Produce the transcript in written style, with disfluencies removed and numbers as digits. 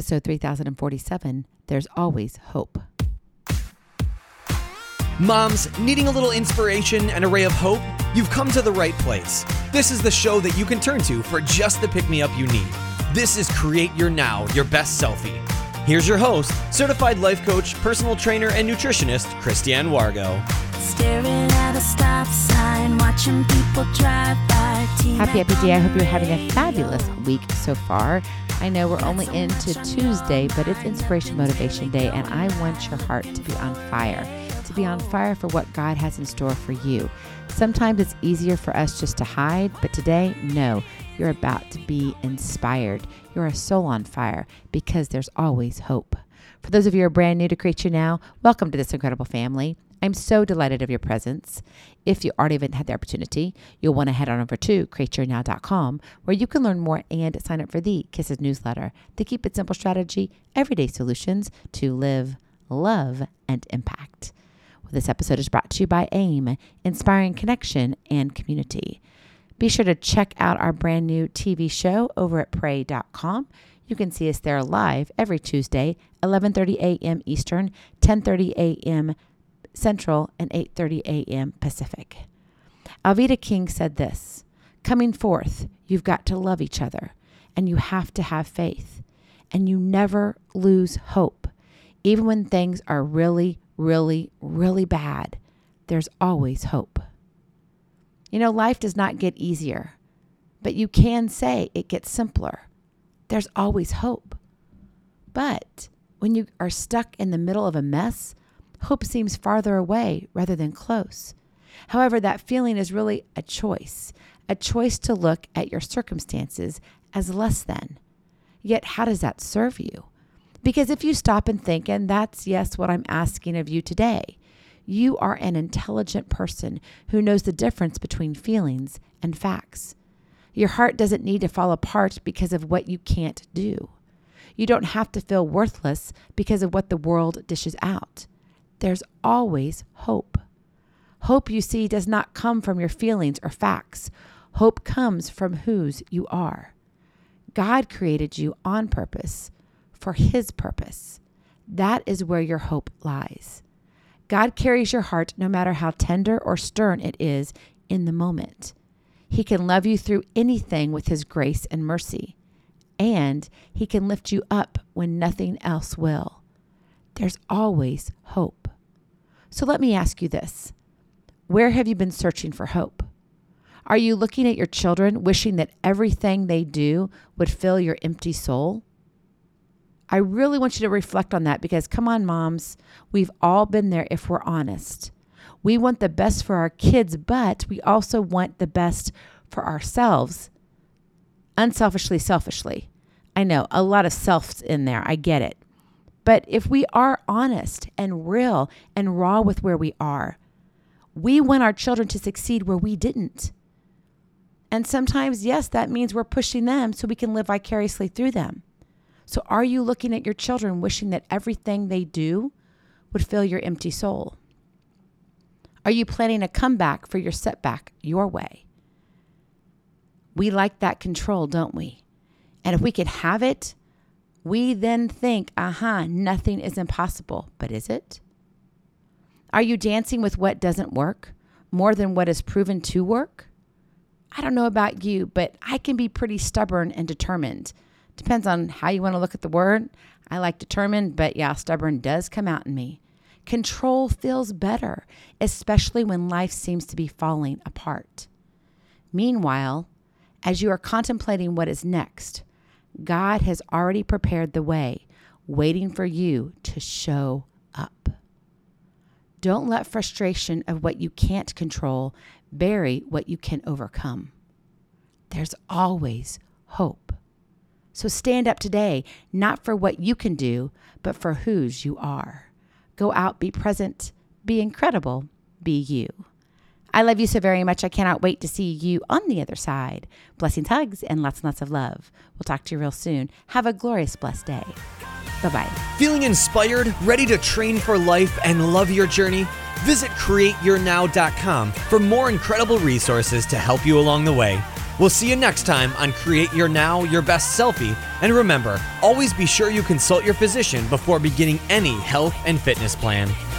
episode 3047, There's Always Hope. Moms, needing a little inspiration and a ray of hope? You've come to the right place. This is the show that you can turn to for just the pick-me-up you need. This is Create Your Now, Your Best Selfie. Here's your host, certified life coach, personal trainer, and nutritionist, Christiane Wargo. Staring at a stop sign, watching people drive by. Happy day. I hope you're having a fabulous week so far. I know we're only into Tuesday, but it's Inspiration Motivation Day, and I want your heart to be on fire. To be on fire for what God has in store for you. Sometimes it's easier for us just to hide, but today, no, you're about to be inspired. You're a soul on fire because there's always hope. For those of you who are brand new to Create Your Now, welcome to this incredible family. I'm so delighted of your presence. If you already haven't had the opportunity, you'll want to head on over to createyournow.com where you can learn more and sign up for the Kisses newsletter, the Keep It Simple strategy, everyday solutions to live, love, and impact. Well, this episode is brought to you by AIM, Inspiring Connection and Community. Be sure to check out our brand new TV show over at pray.com. You can see us there live every Tuesday, 11:30 a.m. Eastern, 10:30 a.m. Central, and 8:30 a.m. Pacific. Alveda King said this, coming forth, you've got to love each other, and you have to have faith, and you never lose hope. Even when things are really, really, really bad, there's always hope. You know, life does not get easier, but you can say it gets simpler. There's always hope. But when you are stuck in the middle of a mess, hope seems farther away rather than close. However, that feeling is really a choice to look at your circumstances as less than. Yet, how does that serve you? Because if you stop and think, and that's, yes, what I'm asking of you today, you are an intelligent person who knows the difference between feelings and facts. Your heart doesn't need to fall apart because of what you can't do. You don't have to feel worthless because of what the world dishes out. There's always hope. Hope, you see, does not come from your feelings or facts. Hope comes from whose you are. God created you on purpose for His purpose. That is where your hope lies. God carries your heart no matter how tender or stern it is in the moment. He can love you through anything with His grace and mercy, and He can lift you up when nothing else will. There's always hope. So let me ask you this. Where have you been searching for hope? Are you looking at your children, wishing that everything they do would fill your empty soul? I really want you to reflect on that because, come on, moms, we've all been there if we're honest. We want the best for our kids, but we also want the best for ourselves. Unselfishly, selfishly. I know, a lot of selfs in there. I get it. But if we are honest and real and raw with where we are, we want our children to succeed where we didn't. And sometimes, yes, that means we're pushing them so we can live vicariously through them. So are you looking at your children wishing that everything they do would fill your empty soul? Are you planning a comeback for your setback your way? We like that control, don't we? And if we could have it, we then think, nothing is impossible. But is it? Are you dancing with what doesn't work more than what is proven to work? I don't know about you, but I can be pretty stubborn and determined. Depends on how you want to look at the word. I like determined, but yeah, stubborn does come out in me. Control feels better, especially when life seems to be falling apart. Meanwhile, as you are contemplating what is next, God has already prepared the way, waiting for you to show up. Don't let frustration of what you can't control bury what you can overcome. There's always hope. So stand up today, not for what you can do, but for whose you are. Go out, be present, be incredible, be you. I love you so very much. I cannot wait to see you on the other side. Blessings, hugs, and lots of love. We'll talk to you real soon. Have a glorious, blessed day. Bye-bye. Feeling inspired, ready to train for life and love your journey? Visit createyournow.com for more incredible resources to help you along the way. We'll see you next time on Create Your Now, Your Best Selfie. And remember, always be sure you consult your physician before beginning any health and fitness plan.